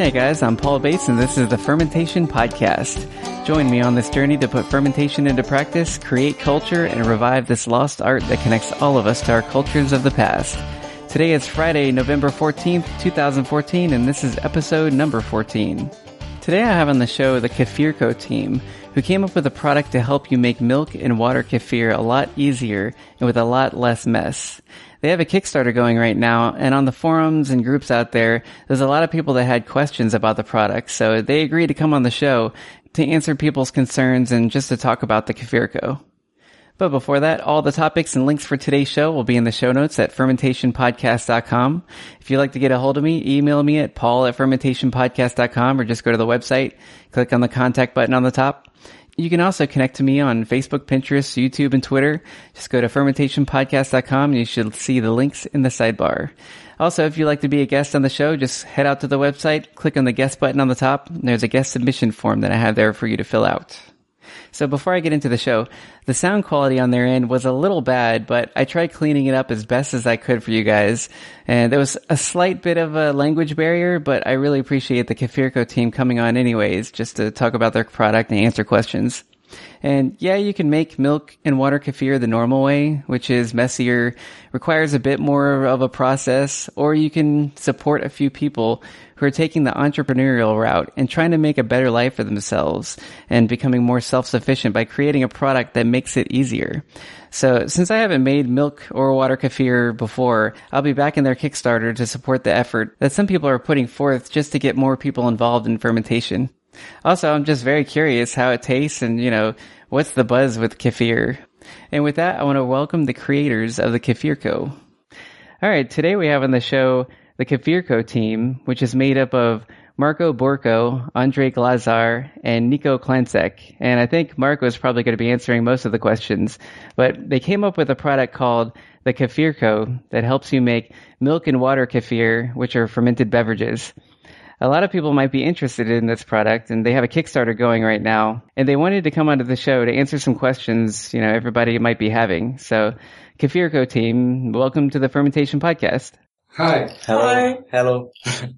Hey guys, I'm Paul Bates and this is the Fermentation Podcast. Join me on this journey to put fermentation into practice, create culture, and revive this lost art that connects all of us to our cultures of the past. Today is Friday, November 14th, 2014, and this is episode number 14. Today I have on the show the Kefirco team, who came up with a product to help you make milk and water kefir a lot easier and with a lot less mess. They have a Kickstarter going right now, and on the forums and groups out there, there's a lot of people that had questions about the product, so they agreed to come on the show to answer people's concerns and just to talk about the Kefirco. But before that, all the topics and links for today's show will be in the show notes at fermentationpodcast.com. If you'd like to get a hold of me, email me at paul@fermentationpodcast.com or just go to the website, click on the contact button on the top. You can also connect to me on Facebook, Pinterest, YouTube, and Twitter. Just go to fermentationpodcast.com and you should see the links in the sidebar. Also, if you'd like to be a guest on the show, just head out to the website, click on the guest button on the top, and there's a guest submission form that I have there for you to fill out. So before I get into the show, the sound quality on their end was a little bad, but I tried cleaning it up as best as I could for you guys. And there was a slight bit of a language barrier, but I really appreciate the Kefirco team coming on anyways, just to talk about their product and answer questions. And yeah, you can make milk and water kefir the normal way, which is messier, requires a bit more of a process, or you can support a few people who are taking the entrepreneurial route and trying to make a better life for themselves and becoming more self-sufficient by creating a product that makes it easier. So since I haven't made milk or water kefir before, I'll be back in their Kickstarter to support the effort that some people are putting forth just to get more people involved in fermentation. Also, I'm just very curious how it tastes and, what's the buzz with kefir. And with that, I want to welcome the creators of the Kefirco. All right, today we have on the show the Kefirco team, which is made up of Marco Borco, Andre Glazar, and Nico Klansek. And I think Marco is probably going to be answering most of the questions. But they came up with a product called the Kefirco that helps you make milk and water kefir, which are fermented beverages. A lot of people might be interested in this product, and they have a Kickstarter going right now. And they wanted to come onto the show to answer some questions, everybody might be having. So, Kefirco team, welcome to the Fermentation Podcast. Hi. Hello. Hi. Hello.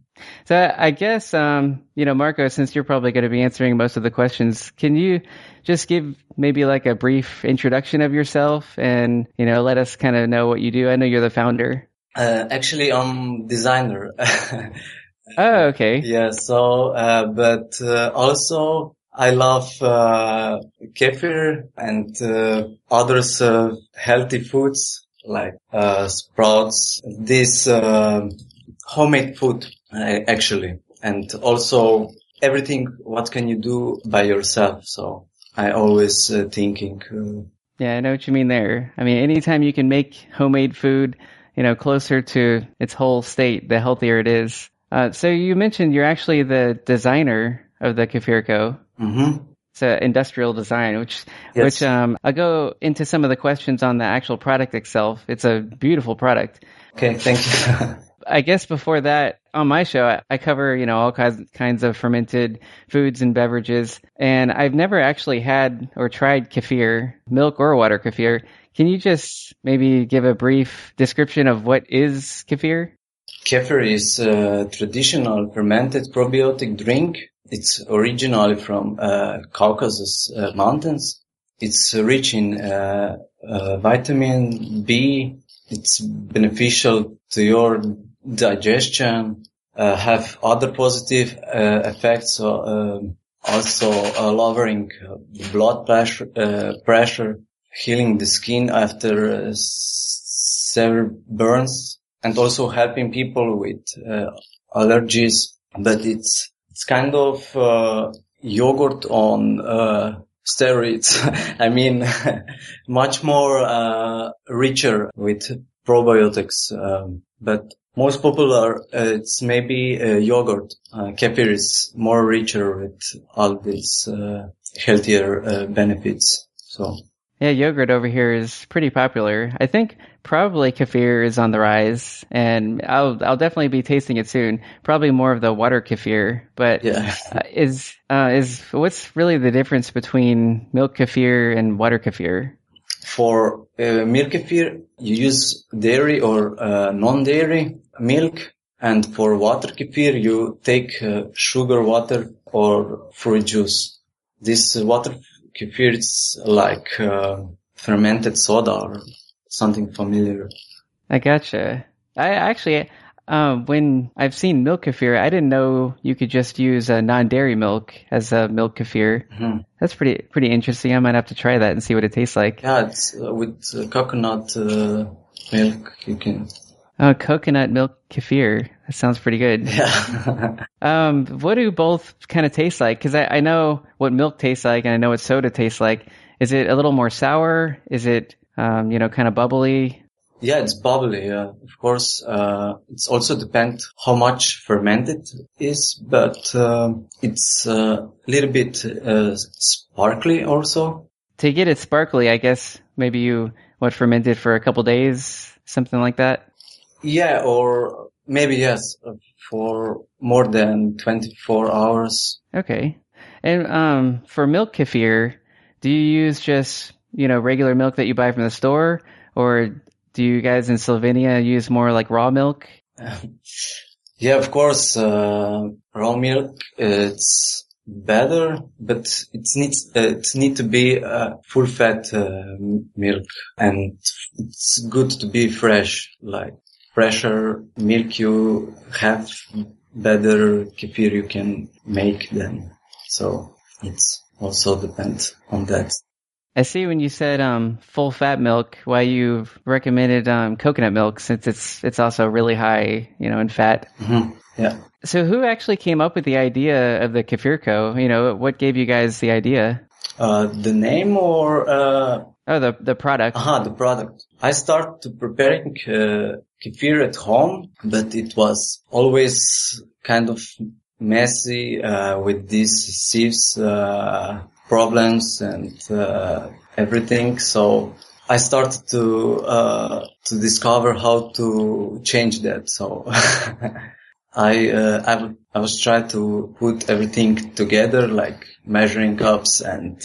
So I guess, Marco, since you're probably going to be answering most of the questions, can you just give maybe like a brief introduction of yourself and, let us kind of know what you do? I know you're the founder. Actually, I'm designer. Oh, okay. Yeah. So, but also I love kefir and others healthy foods like sprouts. This homemade food actually, and also everything. What can you do by yourself? So I always thinking. Yeah, I know what you mean there. I mean, anytime you can make homemade food, closer to its whole state, the healthier it is. So you mentioned you're actually the designer of the Kefirco. Mm-hmm. It's industrial design, which I'll go into some of the questions on the actual product itself. It's a beautiful product. Okay, thank you. I guess before that, on my show, I cover, all kinds of fermented foods and beverages. And I've never actually had or tried kefir, milk or water kefir. Can you just maybe give a brief description of what is kefir? Kefir is a traditional fermented probiotic drink. It's originally from Caucasus Mountains. It's rich in vitamin B. It's beneficial to your digestion. Have other positive effects. Also lowering blood pressure, healing the skin after severe burns, and also helping people with allergies. But it's kind of yogurt on steroids. I mean, much more richer with probiotics. But most popular, it's maybe yogurt. Kefir is more richer with all these healthier benefits. So. Yeah, yogurt over here is pretty popular. I think probably kefir is on the rise, and I'll definitely be tasting it soon. Probably more of the water kefir, but yeah. Is what's really the difference between milk kefir and water kefir? For milk kefir, you use dairy or non-dairy milk, And for water kefir, you take sugar water or fruit juice. This water kefir is like fermented soda or something familiar. I gotcha. I actually, when I've seen milk kefir, I didn't know you could just use non-dairy milk as a milk kefir. Mm-hmm. That's pretty interesting. I might have to try that and see what it tastes like. Yeah, it's with coconut milk you can. Oh, coconut milk kefir. That sounds pretty good. Yeah. What do both kind of taste like? Because I know what milk tastes like, and I know what soda tastes like. Is it a little more sour? Is it, kind of bubbly? Yeah, it's bubbly. Of course, it's also depends how much fermented is, but it's a little bit sparkly also. To get it sparkly, I guess maybe you ferment it for a couple days, something like that. Yeah, or maybe yes, for more than 24 hours. Okay. And for milk kefir, do you use just, regular milk that you buy from the store, or do you guys in Slovenia use more like raw milk? Yeah, of course, raw milk, it's better, but it needs to be full fat milk, and it's good to be fresh, like fresher milk you have, better kefir you can make then. So it's also depends on that. I see when you said full fat milk, why you recommended coconut milk, since it's also really high, in fat. Mm-hmm. Yeah. So who actually came up with the idea of the Kefirko? What gave you guys the idea? The name or the product. The product. I started preparing kefir at home, but it was always kind of messy with these sieves problems and everything. So I started to discover how to change that. So I was trying to put everything together, like measuring cups and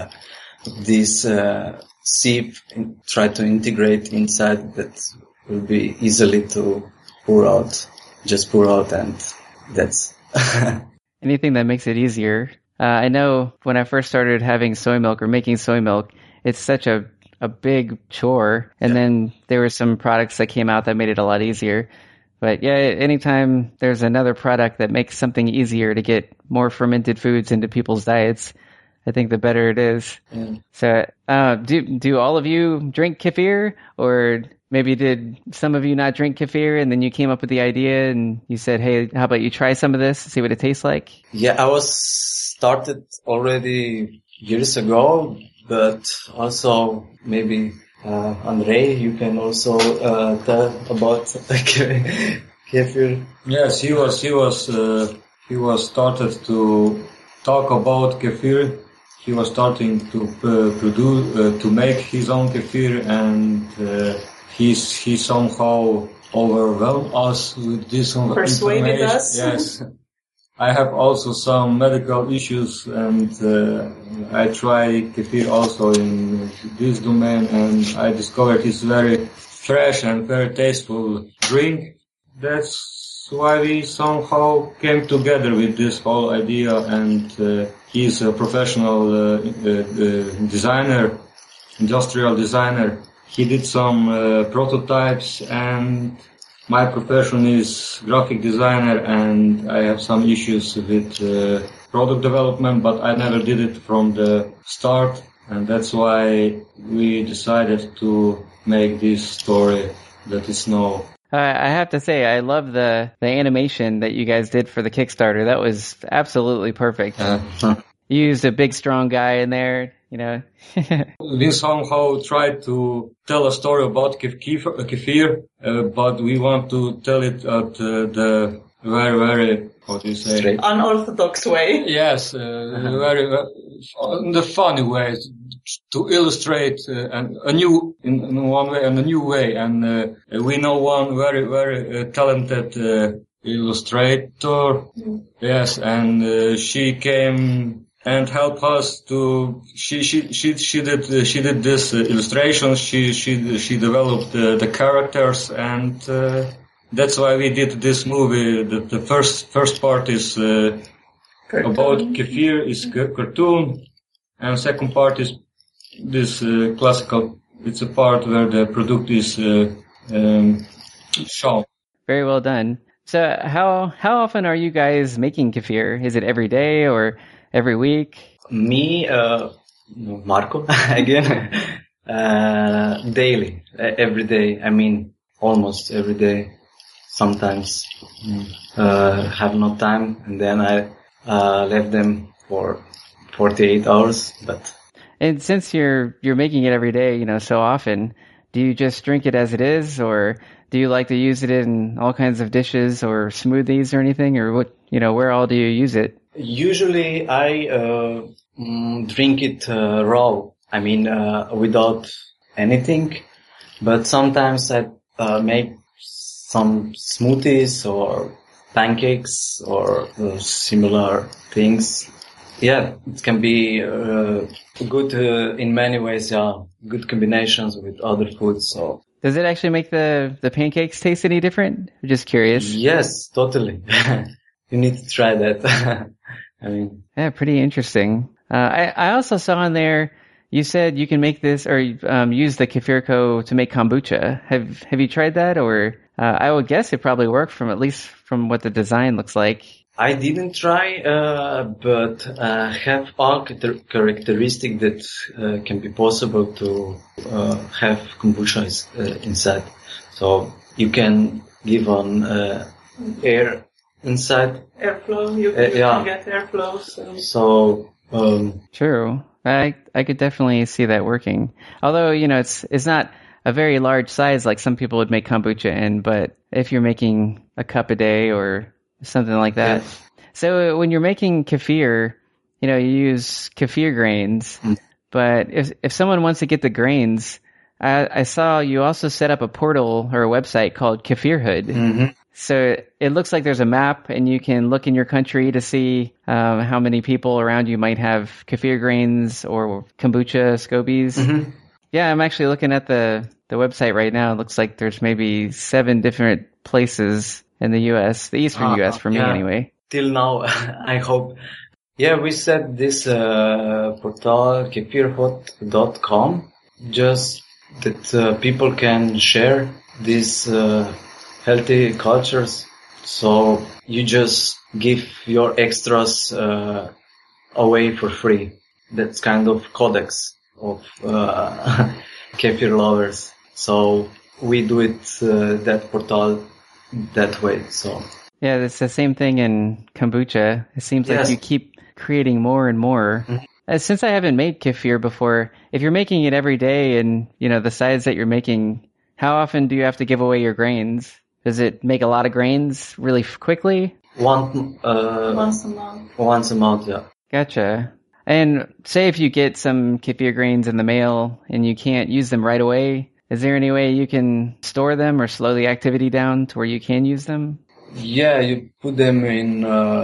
this sieve, try to integrate inside that will be easily to pour out. Just pour out, and that's anything that makes it easier. I know when I first started having soy milk or making soy milk, it's such a big chore. And then there were some products that came out that made it a lot easier. But yeah, anytime there's another product that makes something easier to get more fermented foods into people's diets, I think the better it is. Yeah. So, do all of you drink kefir, or maybe did some of you not drink kefir and then you came up with the idea and you said, hey, how about you try some of this, see what it tastes like? Yeah, I was started already years ago, but also maybe Andrei, you can also tell about kefir. Yes, he was started to talk about kefir. He was starting to make his own kefir, and he somehow overwhelmed us with this persuaded information. us. Yes. I have also some medical issues, and I try kefir also in this domain, and I discovered it's very fresh and very tasteful drink. That's why we somehow came together with this whole idea, and he's a professional designer, industrial designer. He did some prototypes, and my profession is graphic designer, and I have some issues with product development, but I never did it from the start, and that's why we decided to make this story that is now. I have to say, I love the animation that you guys did for the Kickstarter. That was absolutely perfect. You used a big, strong guy in there, We somehow tried to tell a story about kefir, but we want to tell it at the very, very, how do you say? Straight. Unorthodox way. Yes, very, in the funny way, to illustrate in one way and a new way. And we know one very, very talented illustrator. Yes, and she came and help us to. She did this illustration. She developed the characters, and that's why we did this movie. The first part is about kefir, is cartoon, and second part is this classical. It's a part where the product is shown. Very well done. So how often are you guys making kefir? Is it every day or every week? Me, Marco, again, daily, every day. I mean, almost every day. Sometimes have no time, and then I left them for 48 hours. And since you're making it every day, so often, do you just drink it as it is, or do you like to use it in all kinds of dishes or smoothies or anything, or what? Where all do you use it? Usually, I drink it raw. I mean, without anything. But sometimes I make some smoothies or pancakes or similar things. Yeah, it can be good in many ways. Yeah, good combinations with other foods. So. Does it actually make the pancakes taste any different? I'm just curious. Yes, totally. You need to try that. I mean, yeah, pretty interesting. I also saw on there you said you can make this or use the kefir to make kombucha. Have you tried that? Or I would guess it probably worked at least from what the design looks like. I didn't try, but have all characteristics that can be possible to have kombucha inside. So you can give on air inside. Airflow, you can get airflow. So. True. I could definitely see that working. Although, it's not a very large size like some people would make kombucha in, but if you're making a cup a day or something like that. Yes. So when you're making kefir, you use kefir grains, but if someone wants to get the grains, I saw you also set up a portal or a website called Kefirhood. Mm-hmm. So it looks like there's a map and you can look in your country to see how many people around you might have kefir grains or kombucha scobies. Mm-hmm. Yeah, I'm actually looking at the website right now. It looks like there's maybe 7 different places in the U.S., the eastern U.S. for me anyway. Till now, I hope. Yeah, we set this portal, kefirhot.com, just that people can share these healthy cultures. So you just give your extras away for free. That's kind of codex of kefir lovers. So we do it that portal that way. So yeah, it's the same thing in kombucha. It seems like you keep creating more and more. Mm-hmm. Since I haven't made kefir before, if you're making it every day and the size that you're making, how often do you have to give away your grains? Does it make a lot of grains really quickly? Once a month. Once a month, yeah. Gotcha. And say if you get some kefir grains in the mail and you can't use them right away, is there any way you can store them or slow the activity down to where you can use them? Yeah, you put them in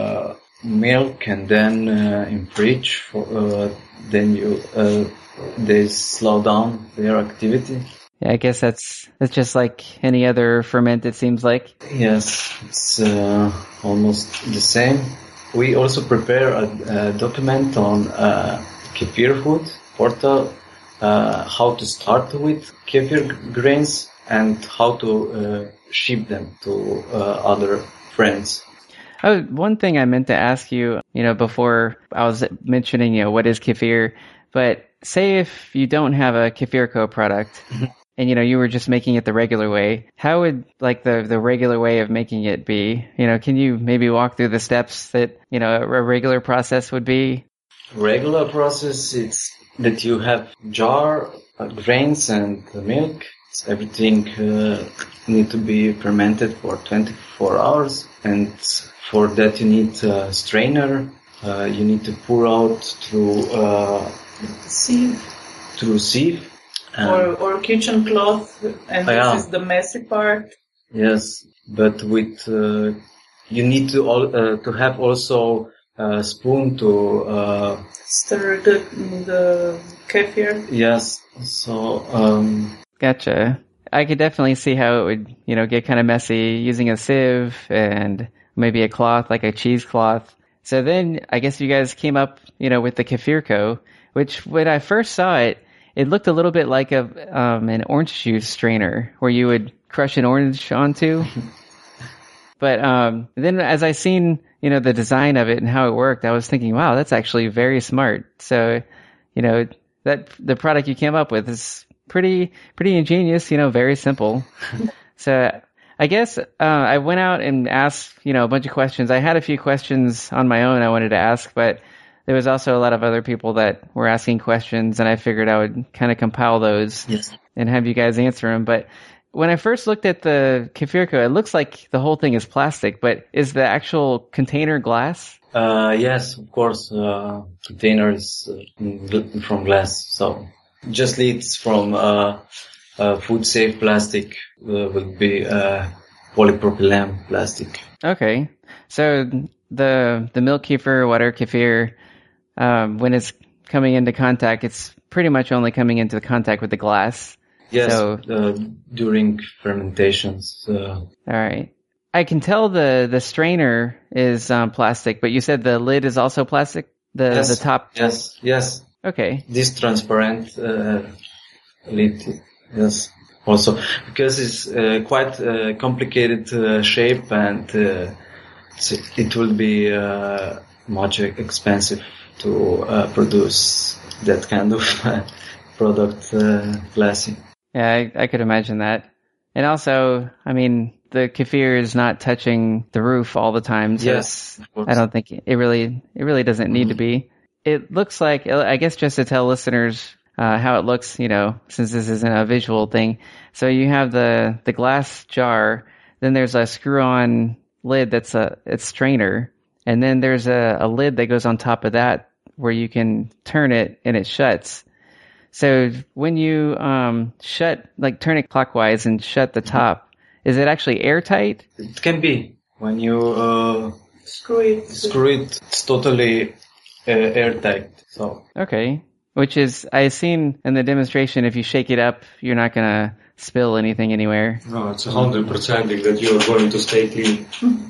milk and then in fridge. Then they slow down their activity. Yeah, I guess that's just like any other ferment, it seems like. Yes, it's almost the same. We also prepare a document on Kefirhood portal, how to start with kefir grains and how to ship them to other friends. Oh, one thing I meant to ask you, before I was mentioning, what is kefir, but say if you don't have a Kefirco product and, you were just making it the regular way, how would like the regular way of making it be? Can you maybe walk through the steps that, a regular process would be? Regular process, it's that you have jar, grains and milk. Everything need to be fermented for 24 hours. And for that you need a strainer. You need to pour out through sieve. Or kitchen cloth, and this is the messy part. Yes, but with you need to have also a spoon to stir the kefir. Yes, so Gotcha. I could definitely see how it would, get kind of messy using a sieve and maybe a cloth, like a cheesecloth. So then I guess you guys came up, with the Kefirko, which when I first saw it, it looked a little bit like an orange juice strainer where you would crush an orange onto. But then as I seen, the design of it and how it worked, I was thinking, wow, that's actually very smart. So, that the product you came up with is pretty ingenious, very simple. So I guess I went out and asked, a bunch of questions. I had a few questions on my own I wanted to ask, but there was also a lot of other people that were asking questions, and I figured I would kind of compile those and have you guys answer them. But when I first looked at the Kefirko, it looks like the whole thing is plastic, but is the actual container glass? Yes, of course. Container is from glass, so just lids from food safe plastic would be polypropylene plastic. Okay, so the milk kefir, water kefir, when it's coming into contact, it's pretty much only coming into contact with the glass. Yes, so, during fermentations. All right. I can tell the strainer is plastic, but you said the lid is also plastic? The top? Yes. Okay. This transparent lid, yes. Also, because it's quite a complicated shape, and it will be much expensive to produce that kind of product glassy. Yeah, I could imagine that. And also, I mean, the kefir is not touching the roof all the time, so yes, I don't think it really doesn't need to be. It looks like, I guess just to tell listeners how it looks, since this isn't a visual thing. So you have the glass jar, then there's a screw-on lid that's it's strainer, and then there's a lid that goes on top of that where you can turn it and it shuts. So when you turn it clockwise and shut the top, is it actually airtight? It can be. When you screw it, it's totally airtight. So okay, which is, I've seen in the demonstration, if you shake it up, you're not gonna spill anything anywhere. No, it's 100% that you are going to stay clean.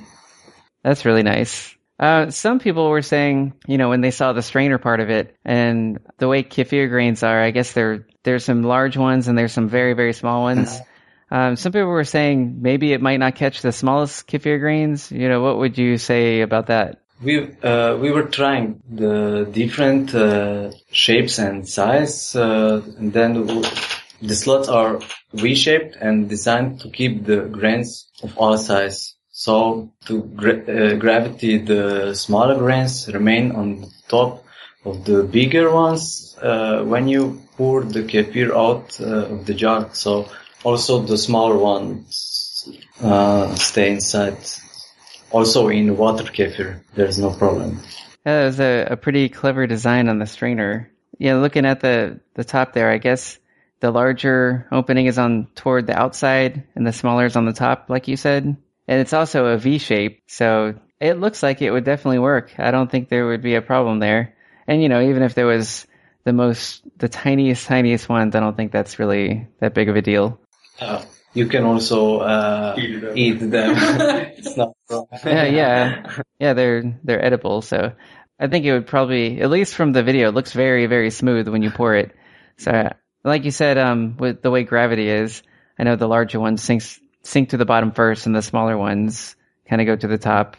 That's really nice. Some people were saying, when they saw the strainer part of it and the way kefir grains are, I guess there's some large ones and there's some very, very small ones. Some people were saying maybe it might not catch the smallest kefir grains. What would you say about that? We were trying the different shapes and size, and then the slots are V-shaped and designed to keep the grains of all size. So to gravity, the smaller grains remain on the top of the bigger ones when you pour the kefir out of the jar. So also the smaller ones stay inside. Also in water kefir, there's no problem. That was a pretty clever design on the strainer. Yeah, looking at the top there, I guess the larger opening is toward the outside and the smaller is on the top, like you said. And it's also a V shape, so it looks like it would definitely work. I don't think there would be a problem there. And even if there was the tiniest ones, I don't think that's really that big of a deal. You can also eat them. It's not a problem. Yeah, they're edible. So I think it would probably, at least from the video, it looks very, very smooth when you pour it. So like you said, with the way gravity is, I know the larger ones sink to the bottom first, and the smaller ones kind of go to the top.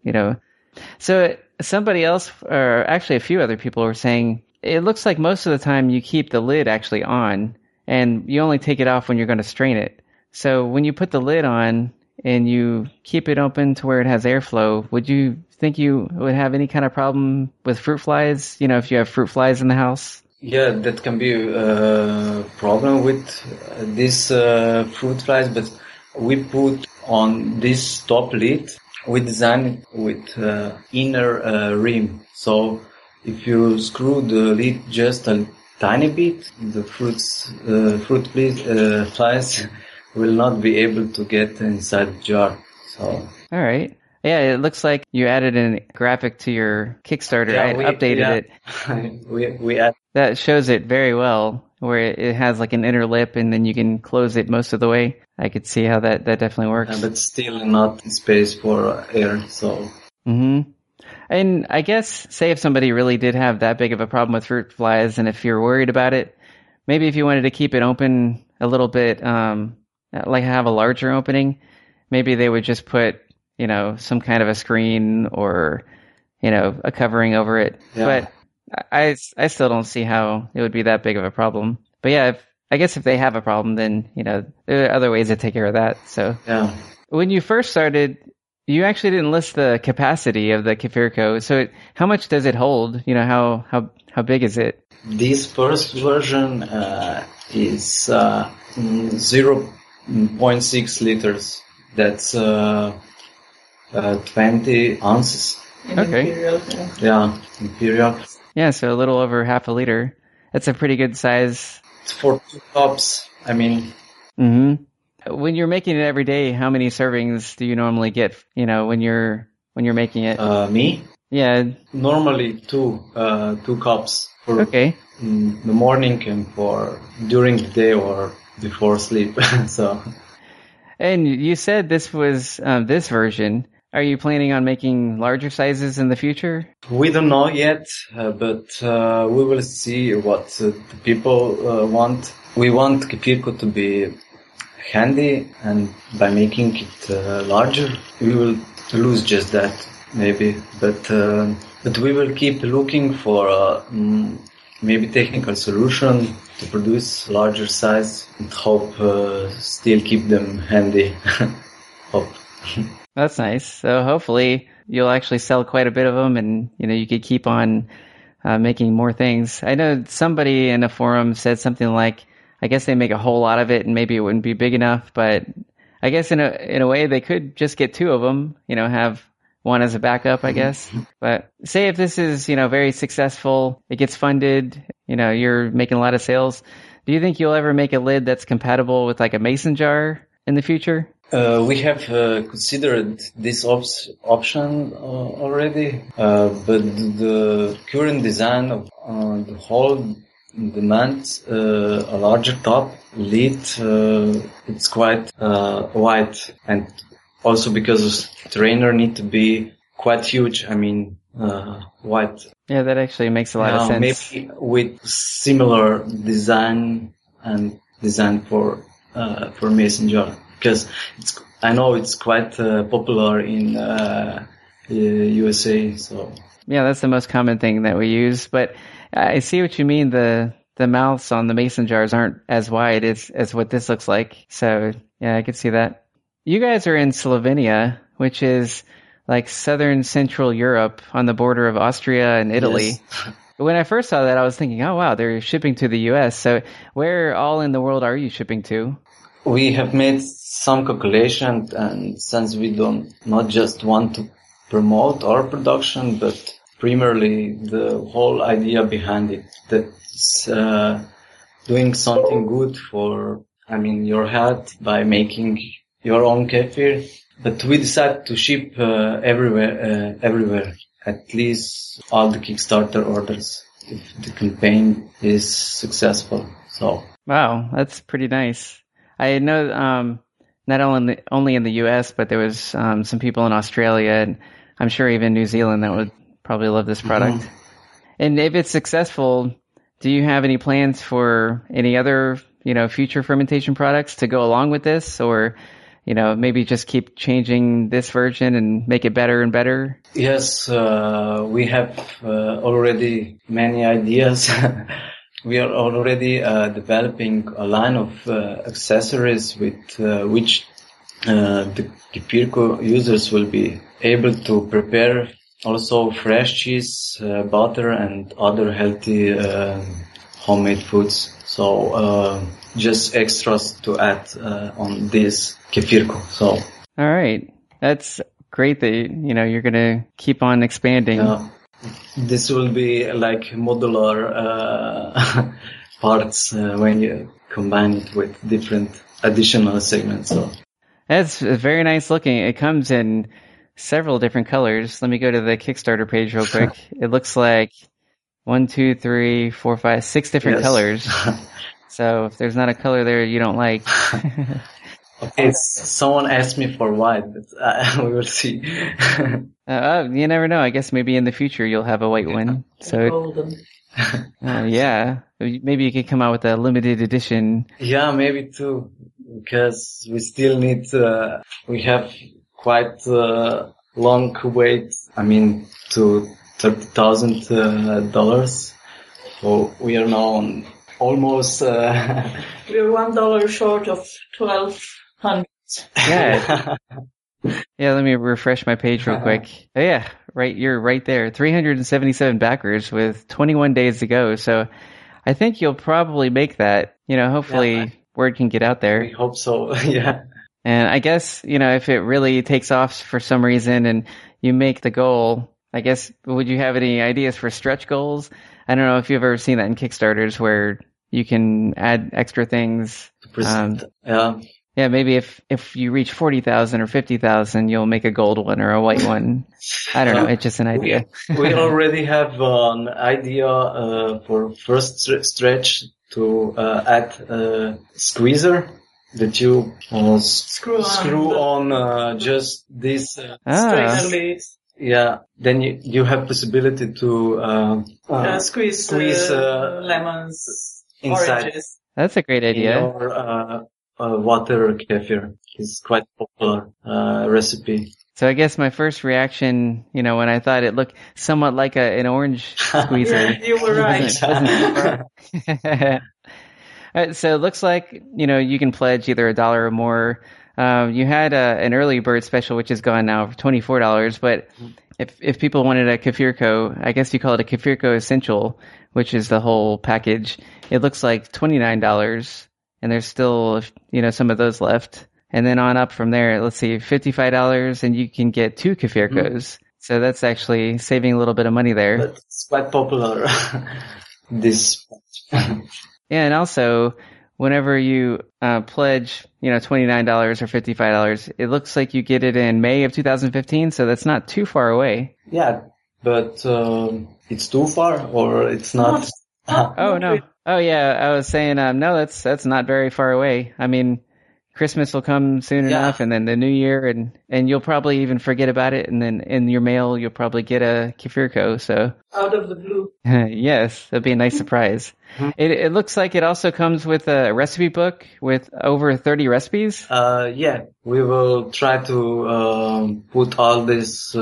So somebody else, or actually a few other people, were saying it looks like most of the time you keep the lid actually on, and you only take it off when you're going to strain it. So when you put the lid on and you keep it open to where it has airflow, would you think you would have any kind of problem with fruit flies? If you have fruit flies in the house? Yeah, that can be a problem with these fruit flies, but we put on this top lid, we design it with inner rim. So if you screw the lid just a tiny bit, the fruit flies will not be able to get inside the jar. So. All right. Yeah, it looks like you added a graphic to your Kickstarter. I updated it. we add. That shows it very well. where it has like an inner lip and then you can close it most of the way. I could see how that definitely works. But still not space for air, so. Mm-hmm. And I guess, say if somebody really did have that big of a problem with fruit flies, and if you're worried about it, maybe if you wanted to keep it open a little bit, like have a larger opening, maybe they would just put, some kind of a screen or, a covering over it. Yeah. But I still don't see how it would be that big of a problem. But yeah, I guess if they have a problem, then, there are other ways to take care of that. So yeah. When you first started, you actually didn't list the capacity of the Kefirko. So how much does it hold? How big is it? This first version is 0.6 liters. That's 20 ounces. Okay. Yeah, Imperial. Yeah, so a little over half a liter. That's a pretty good size. It's for 2 cups, Mm-hmm. When you're making it every day, how many servings do you normally get, when you're making it? Me? Yeah. Normally 2 cups for okay. In the morning and for during the day or before sleep. So. And you said this was this version. Are you planning on making larger sizes in the future? We don't know yet, but we will see what the people want. We want Kefirko to be handy, and by making it larger, we will lose just that, maybe. But we will keep looking for maybe technical solution to produce larger size and hope still keep them handy. Hope. That's nice. So hopefully you'll actually sell quite a bit of them, and you could keep on making more things. I know somebody in a forum said something like, I guess they make a whole lot of it and maybe it wouldn't be big enough, but I guess in a way they could just get 2 of them, have one as a backup, I guess. But say if this is, very successful, it gets funded, you're making a lot of sales. Do you think you'll ever make a lid that's compatible with like a mason jar in the future? We have considered this option already, but the current design of the whole demands a larger top lid. It's quite wide, and also because the trainer need to be quite huge. Wide. Yeah, that actually makes a lot of sense. Maybe with similar design and design for mason jar, because I know it's quite popular in USA. So yeah, that's the most common thing that we use, but. I see what you mean. The mouths on the mason jars aren't as wide as what this looks like. So yeah, I could see that. You guys are in Slovenia, which is like southern central Europe on the border of Austria and Italy. Yes. When I first saw that, I was thinking, oh wow, they're shipping to the US. So where all in the world are you shipping to? We have made some calculation, and since we don't not just want to promote our production, but primarily the whole idea behind it, that's doing something good for, your health by making your own kefir. But we decided to ship everywhere, at least all the Kickstarter orders, if the campaign is successful. So wow, that's pretty nice. I know not only in the US, but there was some people in Australia, and I'm sure even New Zealand that would probably love this product. Mm-hmm. And if it's successful, do you have any plans for any other, future fermentation products to go along with this, or, maybe just keep changing this version and make it better and better? Yes, we have already many ideas. We are already developing a line of accessories with which the Kefirko users will be able to prepare also fresh cheese, butter, and other healthy homemade foods. So just extras to add on this Kefirko. So all right, that's great that you're gonna keep on expanding. This will be like modular parts when you combine it with different additional segments. So that's very nice looking. It comes in several different colors. Let me go to the Kickstarter page real quick. It looks like 1, 2, 3, 4, 5, 6 different colors. So if there's not a color there you don't like. Okay, someone asked me for white, but we will see. You never know. I guess maybe in the future you'll have a white one. So golden. yeah, maybe you could come out with a limited edition. Yeah, maybe too, because we still need. We have quite long wait. I mean, to $30,000. So we are now on almost. We're $1 short of 1,200. Yeah. Yeah, let me refresh my page real quick. Oh, yeah, right. You're right there. 377 backers with 21 days to go. So I think you'll probably make that. Hopefully word can get out there. We hope so. Yeah. And I guess, if it really takes off for some reason and you make the goal, I guess, would you have any ideas for stretch goals? I don't know if you've ever seen that in Kickstarters where you can add extra things. Yeah, maybe if you reach 40,000 or 50,000, you'll make a gold one or a white one. I don't know. It's just an idea. We already have an idea for first stretch to add a squeezer that you screw on just this strainer leaves. Yeah, then you have possibility to squeeze lemons, inside. Oranges. That's a great idea. Or water kefir is quite popular recipe. So I guess my first reaction, when I thought it looked somewhat like an orange squeezer. You were right. All right, so it looks like, you can pledge either $1 or more. You had an early bird special, which is gone now for $24. But if people wanted a Kefirko, I guess you call it a Kefirko Essential, which is the whole package. It looks like $29. And there's still, some of those left. And then on up from there, let's see, $55, and you can get 2 Kefirkos. So that's actually saving a little bit of money there. But it's quite popular, this. Yeah, and also, whenever you pledge, $29 or $55, it looks like you get it in May of 2015, so that's not too far away. Yeah, but it's too far, or it's not? Oh, no. Oh, yeah, I was saying, no, that's not very far away. I mean, Christmas will come soon enough, and then the New Year, and you'll probably even forget about it, and then in your mail, you'll probably get a Kefirko, so. Out of the blue. Yes, that'd be a nice surprise. It looks like it also comes with a recipe book with over 30 recipes. Yeah, we will try to put all these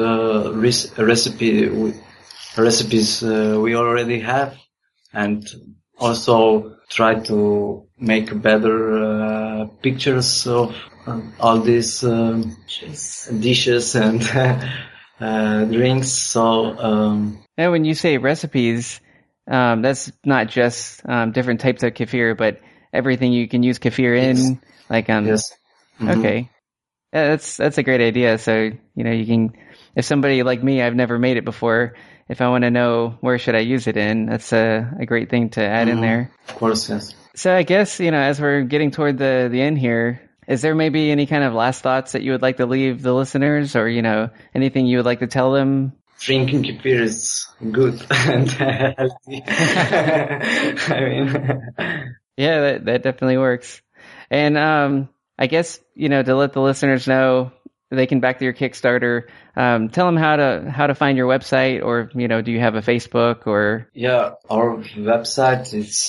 recipes we already have, and also try to make better pictures of all these dishes and drinks. So and when you say recipes, that's not just different types of kefir, but everything you can use kefir in. Like yes. Okay, yeah, that's a great idea. So you can, if somebody like me, I've never made it before. If I want to know where should I use it in, that's a great thing to add in there. Of course, yes. So I guess, as we're getting toward the end here, is there maybe any kind of last thoughts that you would like to leave the listeners, or, anything you would like to tell them? Drinking kefir is good and healthy. I mean. Yeah, that definitely works. And I guess, to let the listeners know, they can back to your Kickstarter. Tell them how to find your website, or do you have a Facebook or? Yeah, our website is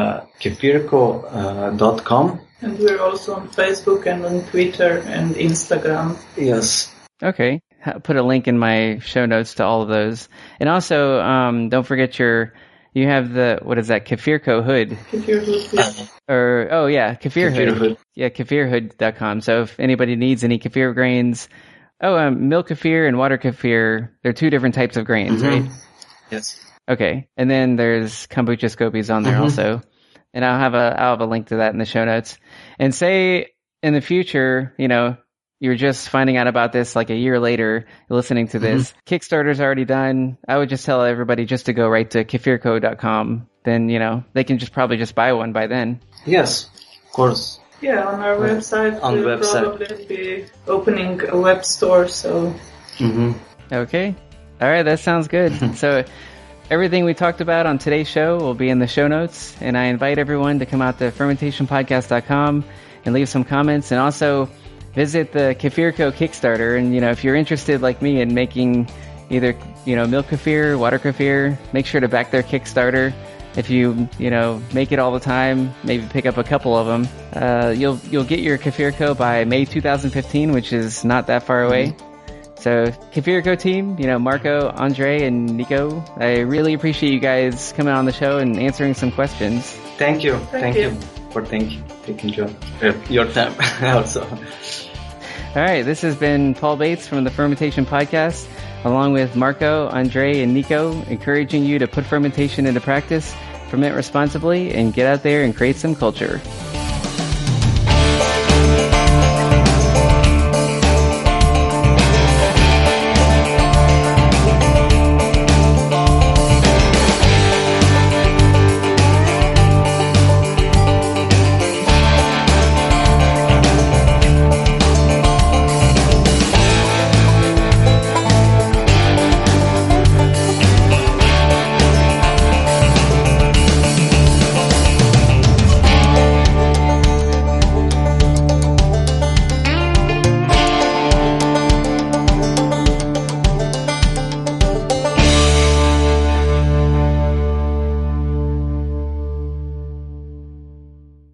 kefirko.com. And we're also on Facebook and on Twitter and Instagram. Yes. Okay, I'll put a link in my show notes to all of those. And also, don't forget you have the, what is that, Kefirko Hood? Kefir Hood, yeah. Kefir Hood. Yeah, kefirhood.com. So if anybody needs any kefir grains, milk kefir and water kefir, they're 2 different types of grains, right? Yes. Okay, and then there's kombucha scobies on there also. And I'll have a link to that in the show notes. And say in the future, you're just finding out about this like a year later, listening to this. Kickstarter's already done. I would just tell everybody just to go right to kefirko.com. Then, they can probably just buy one by then. Yes, of course. Yeah, on our website, we'll probably be opening a web store, so. Okay. All right, that sounds good. So Everything we talked about on today's show will be in the show notes, and I invite everyone to come out to fermentationpodcast.com and leave some comments, and also visit the Kefirko Kickstarter. And, if you're interested like me in making either, milk kefir, water kefir, make sure to back their Kickstarter. If you, make it all the time, maybe pick up a couple of them. You'll get your Kefirko by May 2015, which is not that far away. So, Kefirko team, Marco, Andre, and Nico, I really appreciate you guys coming on the show and answering some questions. Thank you. Thank you for taking your time also. All right, this has been Paul Bates from the Fermentation Podcast, along with Marco, Andre, and Nico, encouraging you to put fermentation into practice, ferment responsibly, and get out there and create some culture.